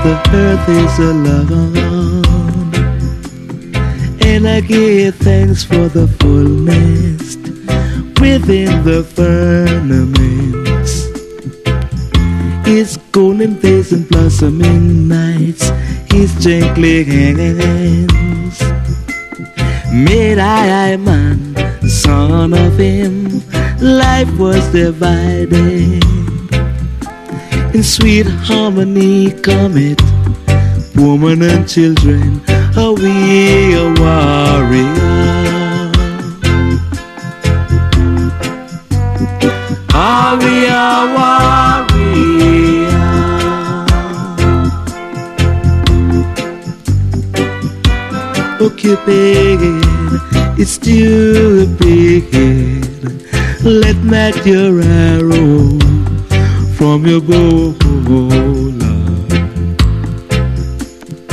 the earth is alone, and I give thanks for the fullness within the firmaments. It's golden days and blossoming nights, His gently hands made I man, son of Him. Life was divided in sweet harmony. Come it, woman and children, are we a warrior? Are we a warrior? Oh Cupid, it's stupid. Let not your arrow from your bow